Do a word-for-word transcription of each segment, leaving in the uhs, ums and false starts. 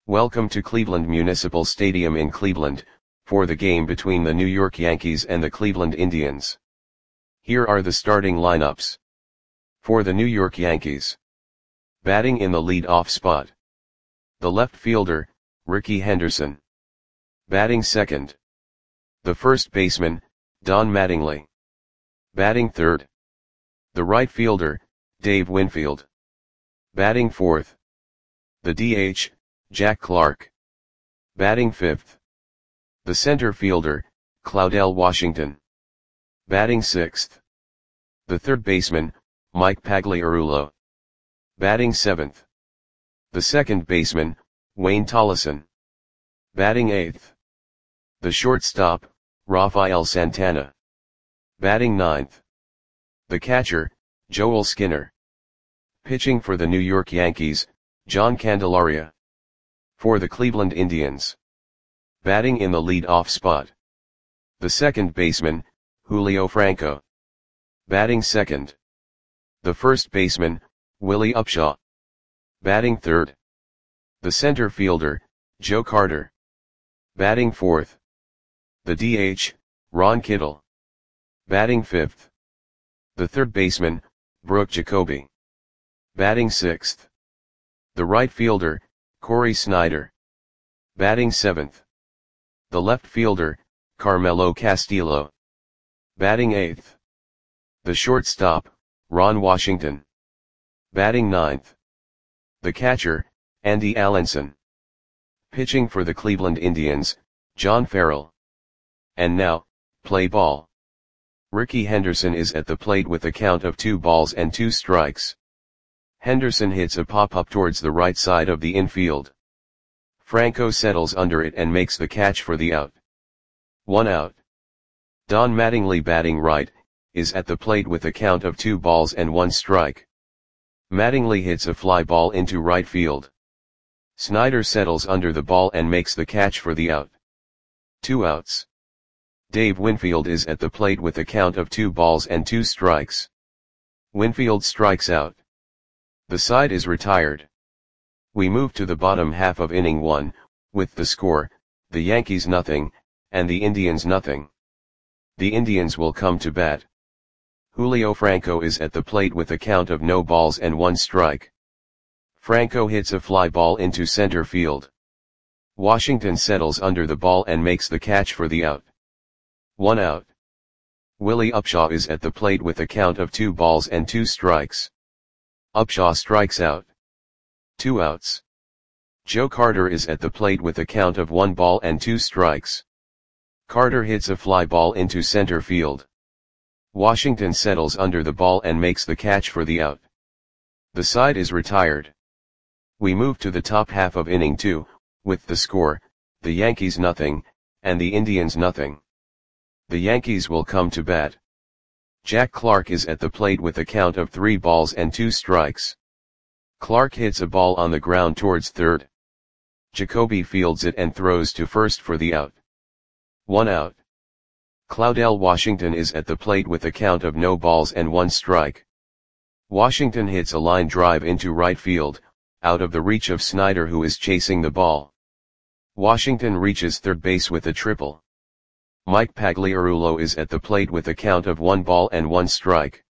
Welcome to Cleveland Municipal Stadium in Cleveland, for the game between the New York Yankees and the Cleveland Indians. Here are the starting lineups. For the New York Yankees. Batting in the lead-off spot. The left fielder, Rickey Henderson. Batting second. The first baseman, Don Mattingly. Batting third. The right fielder, Dave Winfield. Batting fourth. The D H, Jack Clark. Batting fifth. The center fielder, Claudell Washington. Batting sixth. The third baseman, Mike Pagliarulo. Batting seventh. The second baseman, Wayne Tolleson. Batting eighth. The shortstop, Rafael Santana. Batting ninth. The catcher, Joel Skinner. Pitching for the New York Yankees, John Candelaria. For the Cleveland Indians. Batting in the lead-off spot. The second baseman, Julio Franco. Batting second. The first baseman, Willie Upshaw. Batting third. The center fielder, Joe Carter. Batting fourth. The D H, Ron Kittle. Batting fifth. The third baseman, Brooke Jacoby. Batting sixth. The right fielder, Corey Snyder. Batting seventh. The left fielder, Carmelo Castillo. Batting eighth. The shortstop, Ron Washington. Batting ninth. The catcher, Andy Allenson. Pitching for the Cleveland Indians, John Farrell. And now, play ball. Rickey Henderson is at the plate with a count of two balls and two strikes. Henderson hits a pop-up towards the right side of the infield. Franco settles under it and makes the catch for the out. One out. Don Mattingly, batting right, is at the plate with a count of two balls and one strike. Mattingly hits a fly ball into right field. Snyder settles under the ball and makes the catch for the out. Two outs. Dave Winfield is at the plate with a count of two balls and two strikes. Winfield strikes out. The side is retired. We move to the bottom half of inning one, with the score, the Yankees nothing, and the Indians nothing. The Indians will come to bat. Julio Franco is at the plate with a count of no balls and one strike. Franco hits a fly ball into center field. Washington settles under the ball and makes the catch for the out. One out. Willie Upshaw is at the plate with a count of two balls and two strikes. Upshaw strikes out. Two outs. Joe Carter is at the plate with a count of one ball and two strikes. Carter hits a fly ball into center field. Washington settles under the ball and makes the catch for the out. The side is retired. We move to the top half of inning two, with the score, the Yankees nothing, and the Indians nothing. The Yankees will come to bat. Jack Clark is at the plate with a count of three balls and two strikes. Clark hits a ball on the ground towards third. Jacoby fields it and throws to first for the out. One out. Claudell Washington is at the plate with a count of no balls and one strike. Washington hits a line drive into right field, out of the reach of Snyder, who is chasing the ball. Washington reaches third base with a triple. Mike Pagliarulo is at the plate with a count of one ball and one strike.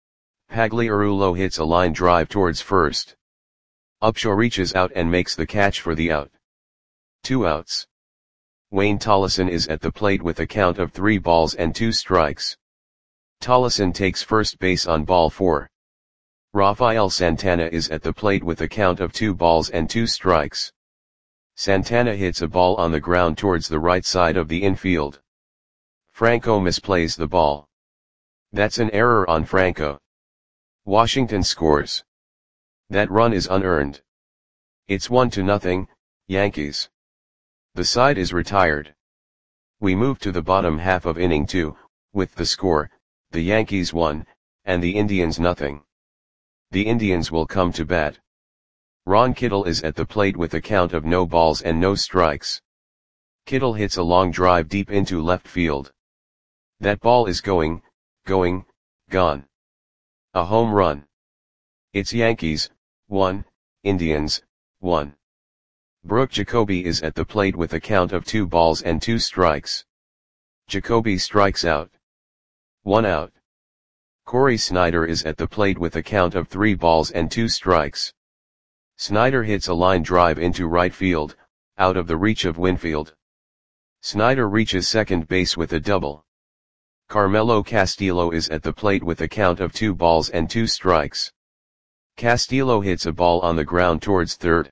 Pagliarulo hits a line drive towards first. Upshaw reaches out and makes the catch for the out. Two outs. Wayne Tolleson is at the plate with a count of three balls and two strikes. Tolleson takes first base on ball four. Rafael Santana is at the plate with a count of two balls and two strikes. Santana hits a ball on the ground towards the right side of the infield. Franco misplays the ball. That's an error on Franco. Washington scores. That run is unearned. It's one to nothing, Yankees. The side is retired. We move to the bottom half of inning two, with the score, the Yankees one, and the Indians nothing. The Indians will come to bat. Ron Kittle is at the plate with a count of no balls and no strikes. Kittle hits a long drive deep into left field. That ball is going, going, gone. A home run. It's Yankees, one, Indians, one. Brooke Jacoby is at the plate with a count of two balls and two strikes. Jacoby strikes out. One out. Corey Snyder is at the plate with a count of three balls and two strikes. Snyder hits a line drive into right field, out of the reach of Winfield. Snyder reaches second base with a double. Carmelo Castillo is at the plate with a count of two balls and two strikes. Castillo hits a ball on the ground towards third.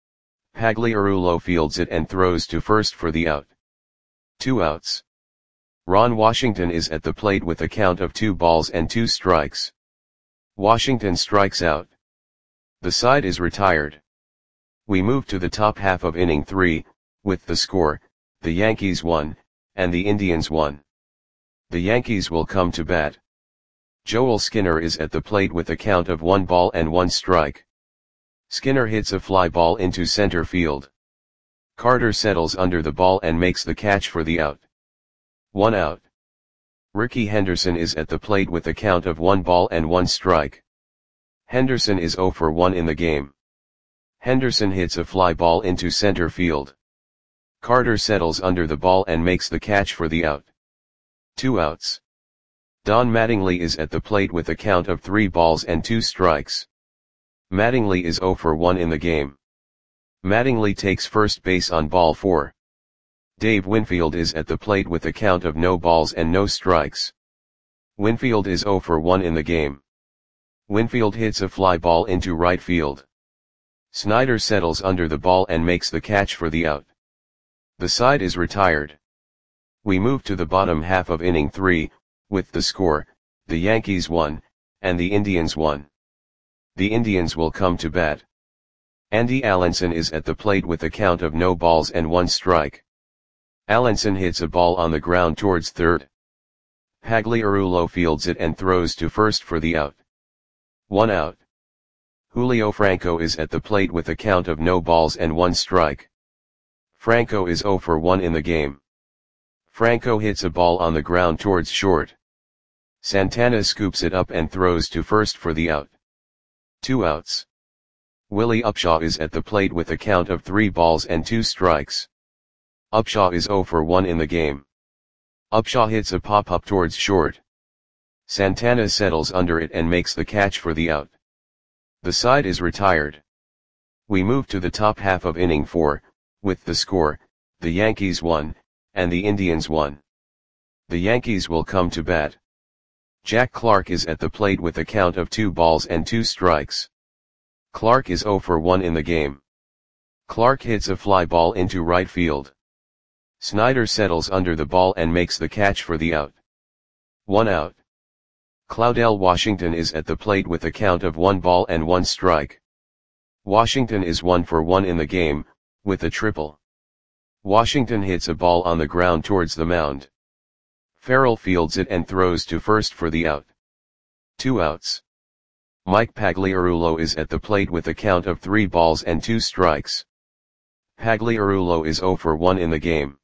Pagliarulo fields it and throws to first for the out. Two outs. Ron Washington is at the plate with a count of two balls and two strikes. Washington strikes out. The side is retired. We move to the top half of inning three, with the score, the Yankees won, and the Indians won. The Yankees will come to bat. Joel Skinner is at the plate with a count of one ball and one strike. Skinner hits a fly ball into center field. Carter settles under the ball and makes the catch for the out. One out. Rickey Henderson is at the plate with a count of one ball and one strike. Henderson is zero for one in the game. Henderson hits a fly ball into center field. Carter settles under the ball and makes the catch for the out. Two outs. Don Mattingly is at the plate with a count of three balls and two strikes. Mattingly is zero for one in the game. Mattingly takes first base on ball four. Dave Winfield is at the plate with a count of no balls and no strikes. Winfield is zero for one in the game. Winfield hits a fly ball into right field. Snyder settles under the ball and makes the catch for the out. The side is retired. We move to the bottom half of inning three, with the score, the Yankees won, and the Indians won. The Indians will come to bat. Andy Allenson is at the plate with a count of no balls and one strike. Allenson hits a ball on the ground towards third. Pagliarulo fields it and throws to first for the out. One out. Julio Franco is at the plate with a count of no balls and one strike. Franco is zero for one in the game. Franco hits a ball on the ground towards short. Santana scoops it up and throws to first for the out. Two outs. Willie Upshaw is at the plate with a count of three balls and two strikes. Upshaw is zero for one in the game. Upshaw hits a pop-up towards short. Santana settles under it and makes the catch for the out. The side is retired. We move to the top half of inning four, with the score, the Yankees won, and the Indians won. The Yankees will come to bat. Jack Clark is at the plate with a count of two balls and two strikes. Clark is zero for one in the game. Clark hits a fly ball into right field. Snyder settles under the ball and makes the catch for the out. One out. Claudell Washington is at the plate with a count of one ball and one strike. Washington is one for one in the game, with a triple. Washington hits a ball on the ground towards the mound. Farrell fields it and throws to first for the out. Two outs. Mike Pagliarulo is at the plate with a count of three balls and two strikes. Pagliarulo is zero for one in the game.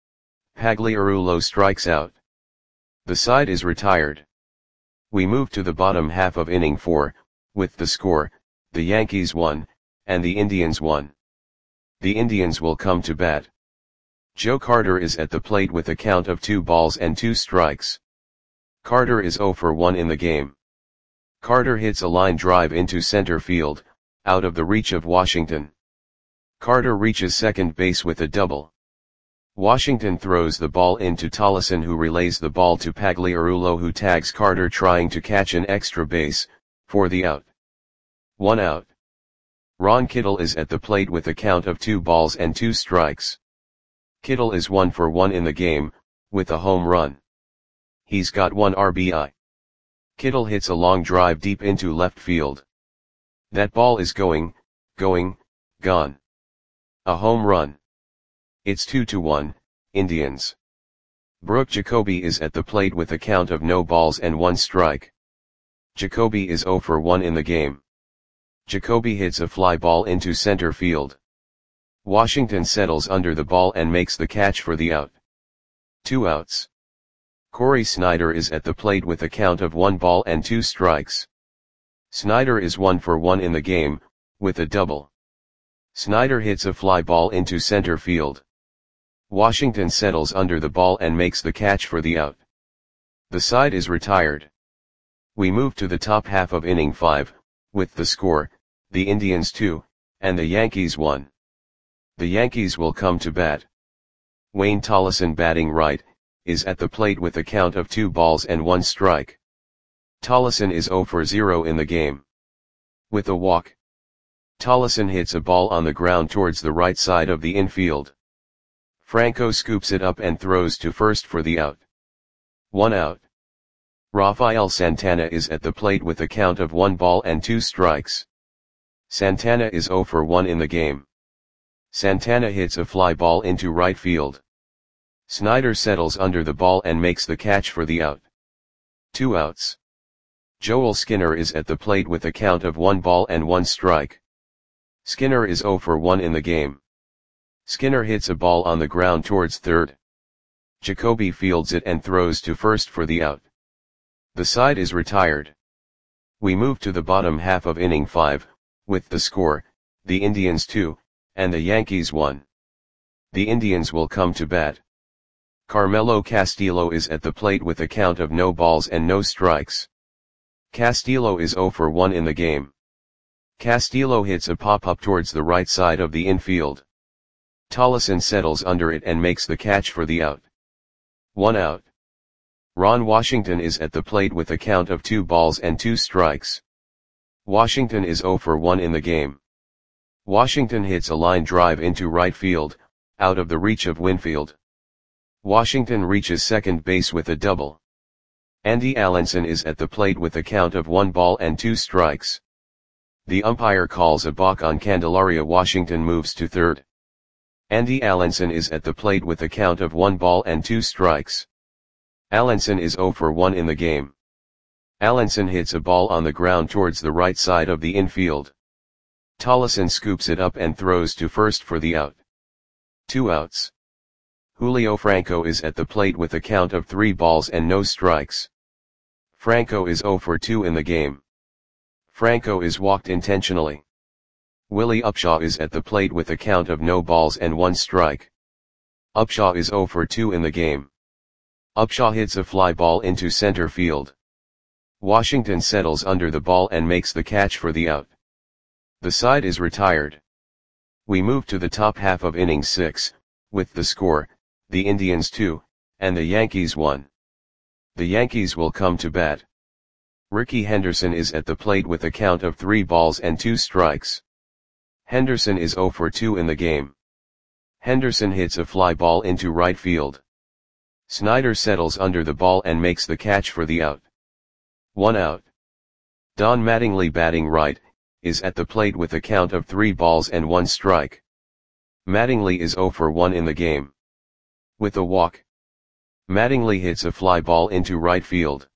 Pagliarulo strikes out. The side is retired. We move to the bottom half of inning four, with the score, the Yankees won, and the Indians won. The Indians will come to bat. Joe Carter is at the plate with a count of two balls and two strikes. Carter is zero for one in the game. Carter hits a line drive into center field, out of the reach of Washington. Carter reaches second base with a double. Washington throws the ball into Tolleson, who relays the ball to Pagliarulo, who tags Carter trying to catch an extra base, for the out. One out. Ron Kittle is at the plate with a count of two balls and two strikes. Kittle is one for one in the game, with a home run. He's got one R B I. Kittle hits a long drive deep into left field. That ball is going, going, gone. A home run. It's two to one, Indians. Brooke Jacoby is at the plate with a count of no balls and one strike. Jacoby is zero for one in the game. Jacoby hits a fly ball into center field. Washington settles under the ball and makes the catch for the out. Two outs. Corey Snyder is at the plate with a count of one ball and two strikes. Snyder is one for one in the game, with a double. Snyder hits a fly ball into center field. Washington settles under the ball and makes the catch for the out. The side is retired. We move to the top half of inning five, with the score, the Indians two, and the Yankees one. The Yankees will come to bat. Wayne Tolleson, batting right, is at the plate with a count of two balls and one strike. Tolleson is zero for zero in the game. With a walk, Tolleson hits a ball on the ground towards the right side of the infield. Franco scoops it up and throws to first for the out. One out. Rafael Santana is at the plate with a count of one ball and two strikes. Santana is zero for one in the game. Santana hits a fly ball into right field. Snyder settles under the ball and makes the catch for the out. Two outs. Joel Skinner is at the plate with a count of one ball and one strike. Skinner is zero for one in the game. Skinner hits a ball on the ground towards third. Jacoby fields it and throws to first for the out. The side is retired. We move to the bottom half of inning five, with the score, the Indians two, and the Yankees one. The Indians will come to bat. Carmelo Castillo is at the plate with a count of no balls and no strikes. Castillo is zero for one in the game. Castillo hits a pop-up towards the right side of the infield. Tolleson settles under it and makes the catch for the out. One out. Ron Washington is at the plate with a count of two balls and two strikes. Washington is zero for one in the game. Washington hits a line drive into right field, out of the reach of Winfield. Washington reaches second base with a double. Andy Allenson is at the plate with a count of one ball and two strikes. The umpire calls a balk on Candelaria. Washington moves to third. Andy Allenson is at the plate with a count of one ball and two strikes. Allenson is zero for one in the game. Allenson hits a ball on the ground towards the right side of the infield. Tolleson scoops it up and throws to first for the out. Two outs. Julio Franco is at the plate with a count of three balls and no strikes. Franco is zero for two in the game. Franco is walked intentionally. Willie Upshaw is at the plate with a count of no balls and one strike. Upshaw is zero for two in the game. Upshaw hits a fly ball into center field. Washington settles under the ball and makes the catch for the out. The side is retired. We move to the top half of inning six, with the score, the Indians two, and the Yankees one. The Yankees will come to bat. Ricky Henderson is at the plate with a count of three balls and two strikes. Henderson is zero for two in the game. Henderson hits a fly ball into right field. Snyder settles under the ball and makes the catch for the out. One out. Don Mattingly, batting right, is at the plate with a count of three balls and one strike. Mattingly is zero for one in the game. With a walk, Mattingly hits a fly ball into right field.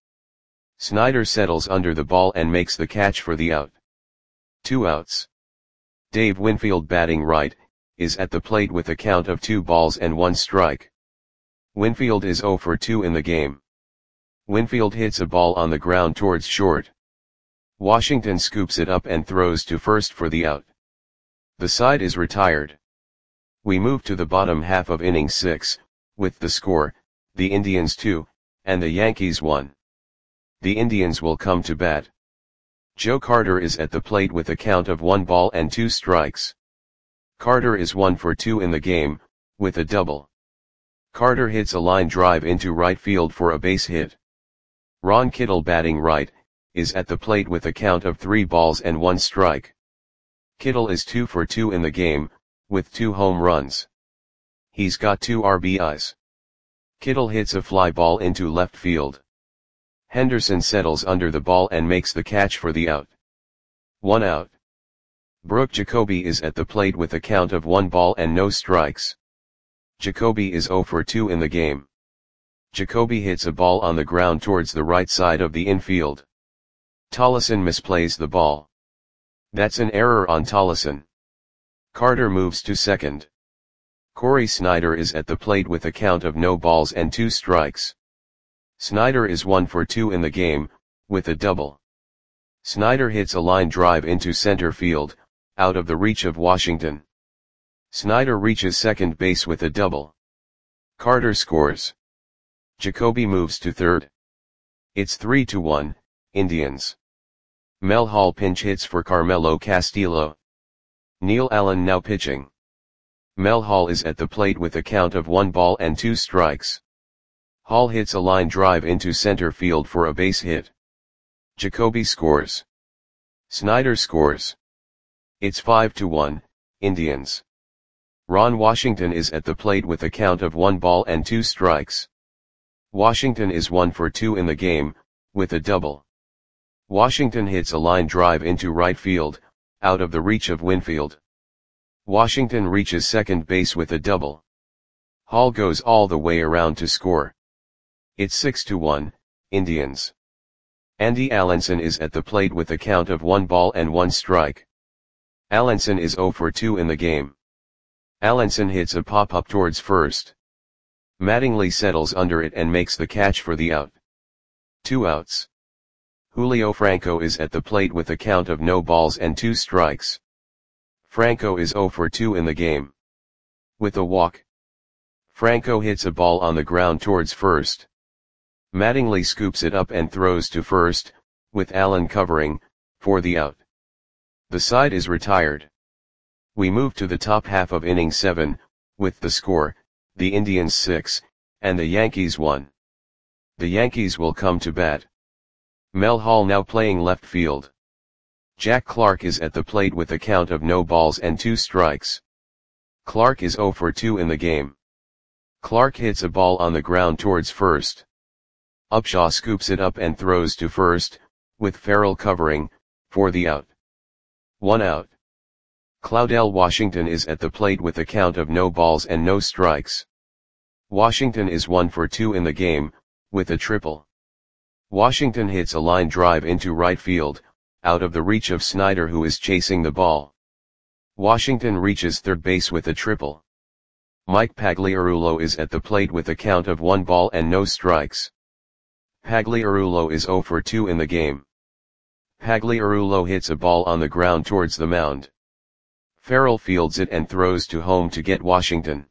Snyder settles under the ball and makes the catch for the out. Two outs. Dave Winfield, batting right, is at the plate with a count of two balls and one strike. Winfield is zero for two in the game. Winfield hits a ball on the ground towards short. Washington scoops it up and throws to first for the out. The side is retired. We move to the bottom half of inning six, with the score, the Indians two, and the Yankees one. The Indians will come to bat. Joe Carter is at the plate with a count of one ball and two strikes. Carter is one for two in the game, with a double. Carter hits a line drive into right field for a base hit. Ron Kittle, batting right, is at the plate with a count of three balls and one strike. Kittle is two for two in the game, with two home runs. He's got two R B Is. Kittle hits a fly ball into left field. Henderson settles under the ball and makes the catch for the out. One out. Brooke Jacoby is at the plate with a count of one ball and no strikes. Jacoby is zero for two in the game. Jacoby hits a ball on the ground towards the right side of the infield. Tolleson misplays the ball. That's an error on Tolleson. Carter moves to second. Corey Snyder is at the plate with a count of no balls and two strikes. Snyder is one for two in the game, with a double. Snyder hits a line drive into center field, out of the reach of Washington. Snyder reaches second base with a double. Carter scores. Jacoby moves to third. It's three to one, Indians. Mel Hall pinch hits for Carmelo Castillo. Neil Allen now pitching. Mel Hall is at the plate with a count of one ball and two strikes. Hall hits a line drive into center field for a base hit. Jacoby scores. Snyder scores. It's five to one, Indians. Ron Washington is at the plate with a count of one ball and two strikes. Washington is one for two in the game, with a double. Washington hits a line drive into right field, out of the reach of Winfield. Washington reaches second base with a double. Hall goes all the way around to score. It's six to one, Indians. Andy Allenson is at the plate with a count of one ball and one strike. Allenson is zero for two in the game. Allenson hits a pop-up towards first. Mattingly settles under it and makes the catch for the out. Two outs. Julio Franco is at the plate with a count of no balls and two strikes. Franco is zero for two in the game. With a walk. Franco hits a ball on the ground towards first. Mattingly scoops it up and throws to first, with Allen covering, for the out. The side is retired. We move to the top half of inning seven, with the score, the Indians six, and the Yankees one. The Yankees will come to bat. Mel Hall now playing left field. Jack Clark is at the plate with a count of no balls and two strikes. Clark is zero for two in the game. Clark hits a ball on the ground towards first. Upshaw scoops it up and throws to first, with Farrell covering, for the out. One out. Claudell Washington is at the plate with a count of no balls and no strikes. Washington is one for two in the game, with a triple. Washington hits a line drive into right field, out of the reach of Snyder who is chasing the ball. Washington reaches third base with a triple. Mike Pagliarulo is at the plate with a count of one ball and no strikes. Pagliarulo is zero for two in the game. Pagliarulo hits a ball on the ground towards the mound. Farrell fields it and throws to home to get Washington.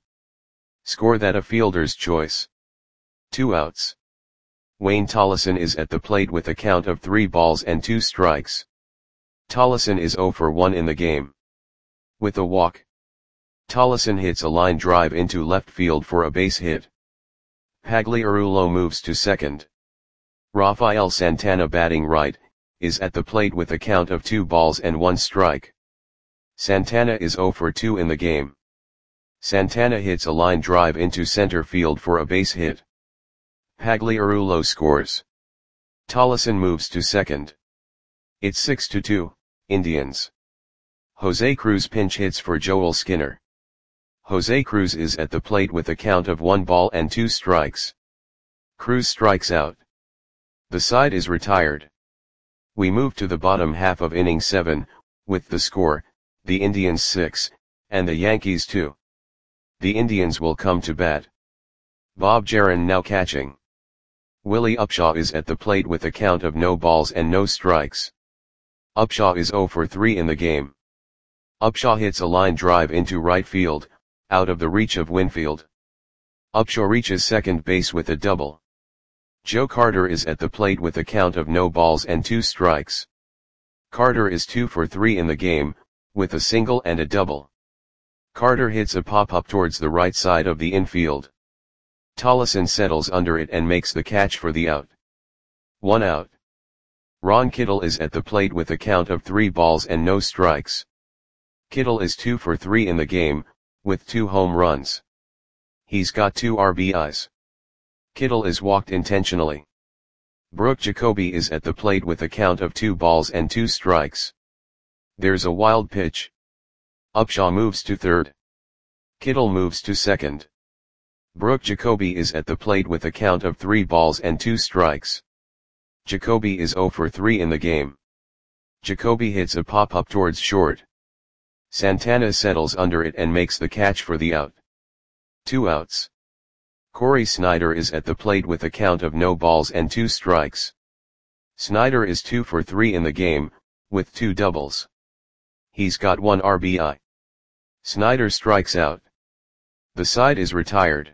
Score that a fielder's choice. Two outs. Wayne Tollison is at the plate with a count of three balls and two strikes. Tollison is zero for one in the game. With a walk. Tollison hits a line drive into left field for a base hit. Pagliarulo moves to second. Rafael Santana batting right, is at the plate with a count of two balls and one strike. Santana is zero for two in the game. Santana hits a line drive into center field for a base hit. Pagliarulo scores. Tollison moves to second. It's six to two, Indians. Jose Cruz pinch hits for Joel Skinner. Jose Cruz is at the plate with a count of one ball and two strikes. Cruz strikes out. The side is retired. We move to the bottom half of inning seven, with the score, the Indians six, and the Yankees two. The Indians will come to bat. Bob Jaron now catching. Willie Upshaw is at the plate with a count of no balls and no strikes. Upshaw is zero for three in the game. Upshaw hits a line drive into right field, out of the reach of Winfield. Upshaw reaches second base with a double. Joe Carter is at the plate with a count of no balls and two strikes. Carter is two for three in the game, with a single and a double. Carter hits a pop-up towards the right side of the infield. Tollison settles under it and makes the catch for the out. One out. Ron Kittle is at the plate with a count of three balls and no strikes. Kittle is two for three in the game, with two home runs. He's got two R B Is. Kittle is walked intentionally. Brooke Jacoby is at the plate with a count of two balls and two strikes. There's a wild pitch. Upshaw moves to third. Kittle moves to second. Brooke Jacoby is at the plate with a count of three balls and two strikes. Jacoby is zero for three in the game. Jacoby hits a pop-up towards short. Santana settles under it and makes the catch for the out. Two outs. Corey Snyder is at the plate with a count of no balls and two strikes. Snyder is two for three in the game, with two doubles. He's got one R B I. Snyder strikes out. The side is retired.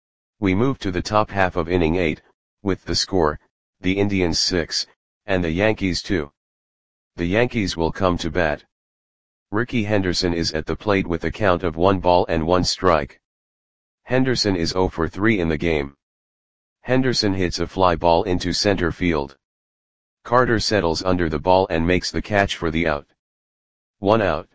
We move to the top half of inning eight, with the score, the Indians six, and the Yankees two. The Yankees will come to bat. Rickey Henderson is at the plate with a count of one ball and one strike. Henderson is zero for three in the game. Henderson hits a fly ball into center field. Carter settles under the ball and makes the catch for the out. One out.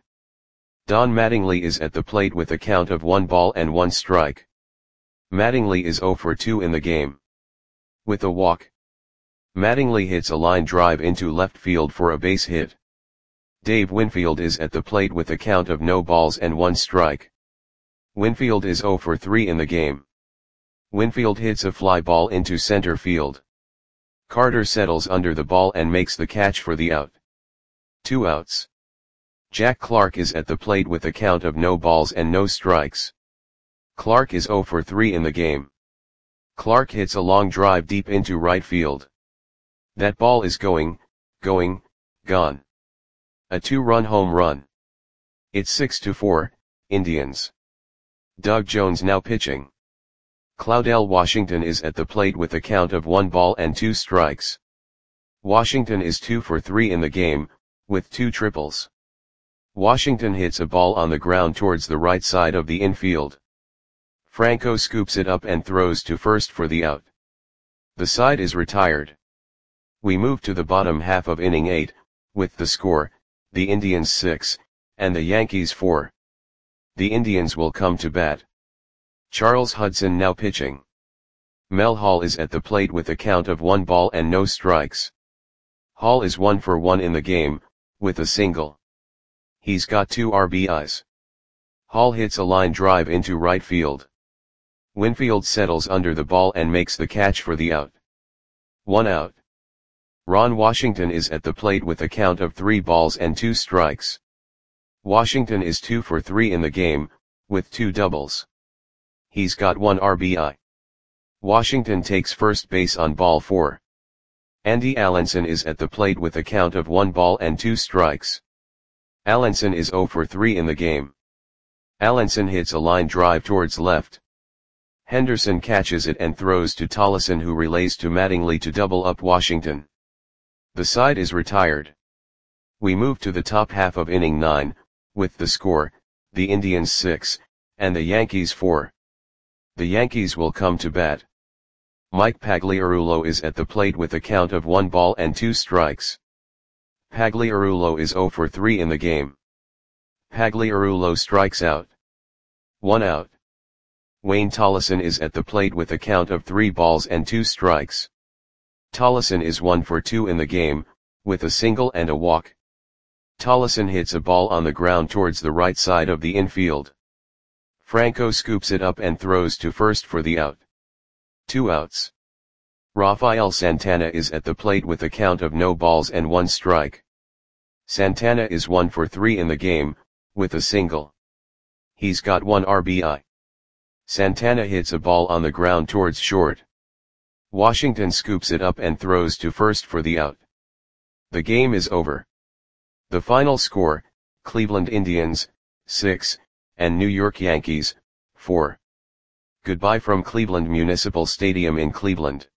Don Mattingly is at the plate with a count of one ball and one strike. Mattingly is zero for two in the game. With a walk, Mattingly hits a line drive into left field for a base hit. Dave Winfield is at the plate with a count of no balls and one strike. Winfield is zero for three in the game. Winfield hits a fly ball into center field. Carter settles under the ball and makes the catch for the out. Two outs. Jack Clark is at the plate with a count of no balls and no strikes. Clark is zero for three in the game. Clark hits a long drive deep into right field. That ball is going, going, gone. A two-run home run. It's six to four, Indians. Doug Jones now pitching. Claudell Washington is at the plate with a count of one ball and two strikes. Washington is two for three in the game, with two triples. Washington hits a ball on the ground towards the right side of the infield. Franco scoops it up and throws to first for the out. The side is retired. We move to the bottom half of inning eight, with the score, the Indians six, and the Yankees four. The Indians will come to bat. Charles Hudson now pitching. Mel Hall is at the plate with a count of one ball and no strikes. Hall is one for one in the game, with a single. He's got two R B Is. Hall hits a line drive into right field. Winfield settles under the ball and makes the catch for the out. One out. Ron Washington is at the plate with a count of three balls and two strikes. Washington is two for three in the game, with two doubles. He's got one R B I. Washington takes first base on ball four. Andy Allenson is at the plate with a count of one ball and two strikes. Allenson is zero for three in the game. Allenson hits a line drive towards left. Henderson catches it and throws to Tollison, who relays to Mattingly to double up Washington. The side is retired. We move to the top half of inning nine, with the score, the Indians six, and the Yankees four. The Yankees will come to bat. Mike Pagliarulo is at the plate with a count of one ball and two strikes. Pagliarulo is zero for three in the game. Pagliarulo strikes out. One out. Wayne Tollison is at the plate with a count of three balls and two strikes. Tollison is one for two in the game, with a single and a walk. Tollison hits a ball on the ground towards the right side of the infield. Franco scoops it up and throws to first for the out. Two outs. Rafael Santana is at the plate with a count of no balls and one strike. Santana is one for three in the game, with a single. He's got one R B I. Santana hits a ball on the ground towards short. Washington scoops it up and throws to first for the out. The game is over. The final score, Cleveland Indians, six, and New York Yankees, four. Goodbye from Cleveland Municipal Stadium in Cleveland.